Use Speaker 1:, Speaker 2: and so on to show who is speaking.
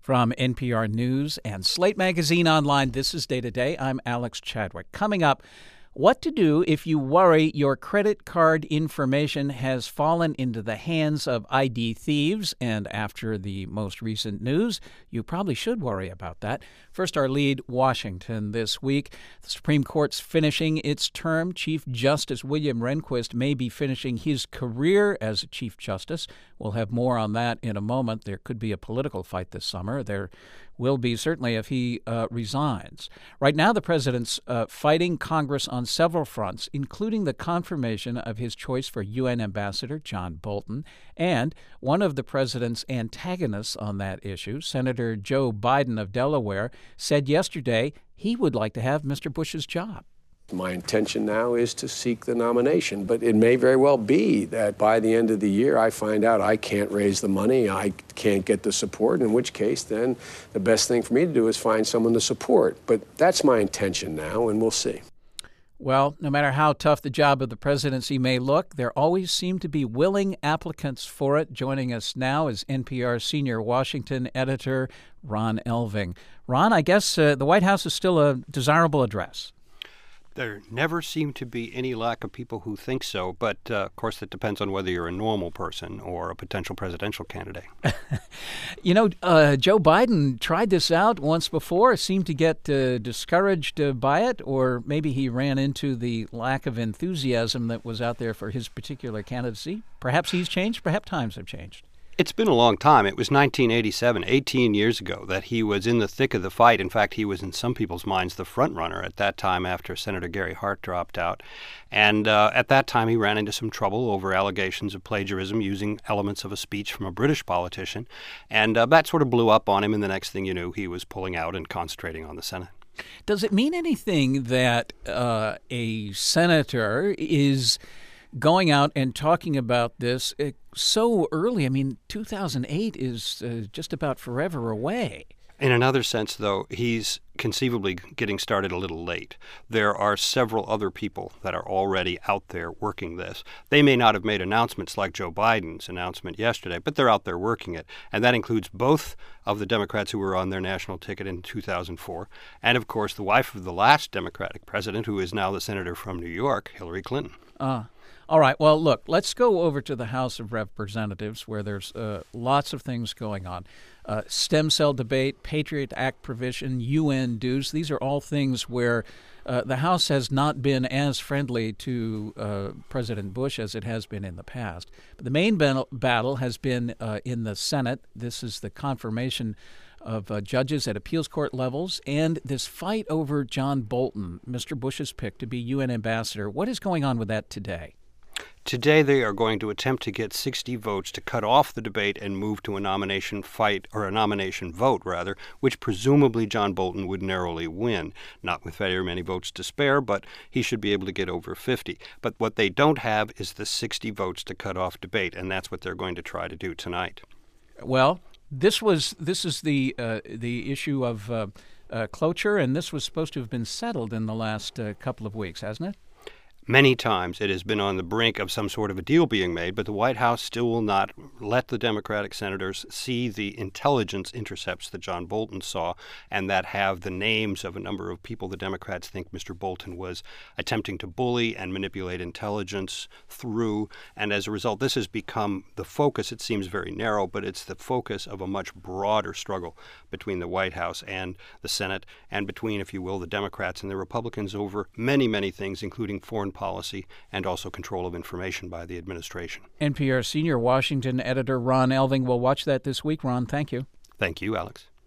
Speaker 1: From NPR News and Slate Magazine Online, this is Day to Day. I'm Alex Chadwick. Coming up, what to do if you worry your credit card information has fallen into the hands of ID thieves. And after the most recent news, you probably should worry about that. First, our lead, Washington, this week. The Supreme Court's finishing its term. Chief Justice William Rehnquist may be finishing his career as a Chief Justice. We'll have more on that in a moment. There could be a political fight this summer. There will be, certainly, if he resigns. Right now, the president's fighting Congress on several fronts, including the confirmation of his choice for UN Ambassador John Bolton. And one of the president's antagonists on that issue, Senator Joe Biden of Delaware, said yesterday he would like to have Mr. Bush's job.
Speaker 2: My intention now is to seek the nomination, but it may very well be that by the end of the year I find out I can't raise the money, I can't get the support, in which case then the best thing for me to do is find someone to support. But that's my intention now, and we'll see.
Speaker 1: Well, no matter how tough the job of the presidency may look, there always seem to be willing applicants for it. Joining us now is NPR senior Washington editor Ron Elving. Ron, I guess the White House is still a desirable address.
Speaker 3: There never seem to be any lack of people who think so, but of course that depends on whether you're a normal person or a potential presidential candidate.
Speaker 1: You know, Joe Biden tried this out once before, seemed to get discouraged by it, or maybe he ran into the lack of enthusiasm that was out there for his particular candidacy. Perhaps he's changed, perhaps times have changed.
Speaker 3: It's been a long time. It was 1987, 18 years ago, that he was in the thick of the fight. In fact, he was, in some people's minds, the front runner at that time after Senator Gary Hart dropped out. And at that time, he ran into some trouble over allegations of plagiarism using elements of a speech from a British politician. And that sort of blew up on him, and the next thing you knew, he was pulling out and concentrating on the Senate.
Speaker 1: Does it mean anything that a senator is going out and talking about this so early? I mean, 2008 is just about forever away.
Speaker 3: In another sense, though, he's conceivably getting started a little late. There are several other people that are already out there working this. They may not have made announcements like Joe Biden's announcement yesterday, but they're out there working it. And that includes both of the Democrats who were on their national ticket in 2004, and, of course, the wife of the last Democratic president, who is now the senator from New York, Hillary Clinton.
Speaker 1: All right. Well, look, let's go over to the House of Representatives, where there's lots of things going on. Stem cell debate, Patriot Act provision, UN dues. These are all things where the House has not been as friendly to President Bush as it has been in the past. But the main battle has been in the Senate. This is the confirmation of judges at appeals court levels and this fight over John Bolton, Mr. Bush's pick to be UN ambassador. What is going on with that today?
Speaker 3: Today, they are going to attempt to get 60 votes to cut off the debate and move to a nomination vote, which presumably John Bolton would narrowly win. Not with very many votes to spare, but he should be able to get over 50. But what they don't have is the 60 votes to cut off debate, and that's what they're going to try to do tonight.
Speaker 1: Well, this is the issue of cloture, and this was supposed to have been settled in the last couple of weeks, hasn't it?
Speaker 3: Many times it has been on the brink of some sort of a deal being made, but the White House still will not let the Democratic senators see the intelligence intercepts that John Bolton saw and that have the names of a number of people the Democrats think Mr. Bolton was attempting to bully and manipulate intelligence through. And as a result, this has become the focus. It seems very narrow, but it's the focus of a much broader struggle between the White House and the Senate and between, if you will, the Democrats and the Republicans over many, many things, including foreign policy and also control of information by the administration.
Speaker 1: NPR senior Washington editor Ron Elving will watch that this week. Ron, thank you.
Speaker 3: Thank you, Alex.